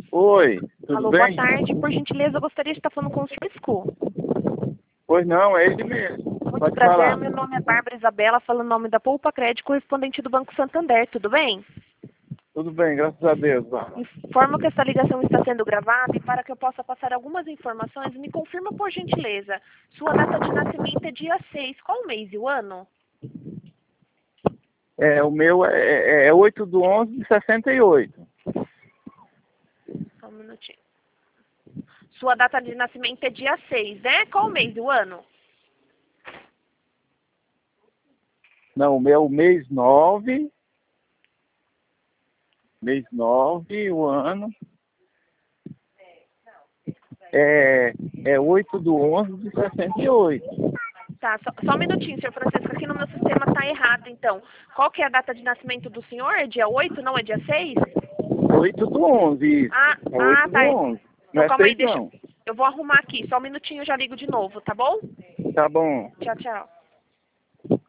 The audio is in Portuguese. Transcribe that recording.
Oi, tudo Alô, bem? boa tarde. Por gentileza, eu gostaria de estar falando com o Cisco. Pois não, é ele mesmo. Muito Pode prazer, falar. meu nome é Bárbara Isabela, falando em nome da Poupa Crédito, correspondente do Banco Santander, tudo bem? Tudo bem, graças a Deus, Bárbara. Informo que esta ligação está sendo gravada e para que eu possa passar algumas informações, me confirma por gentileza. Sua data de nascimento é dia 6. Qual o mês e o ano? O meu é 8/11/68. Só um minutinho. Sua data de nascimento é dia 6, né? Qual o mês e o ano? Não, o meu mês 9, o ano é 8/11/68. Tá, só um minutinho, senhor Francisco, aqui no meu sistema está errado, então. Qual que é a data de nascimento do senhor? É dia 8, não é dia 6? 8/11, isso. É oito do Tá. 11. Não Então é calma aí, 6 deixa. não. Eu vou arrumar aqui, só um minutinho, eu já ligo de novo, tá bom? Tá bom. Tchau, tchau.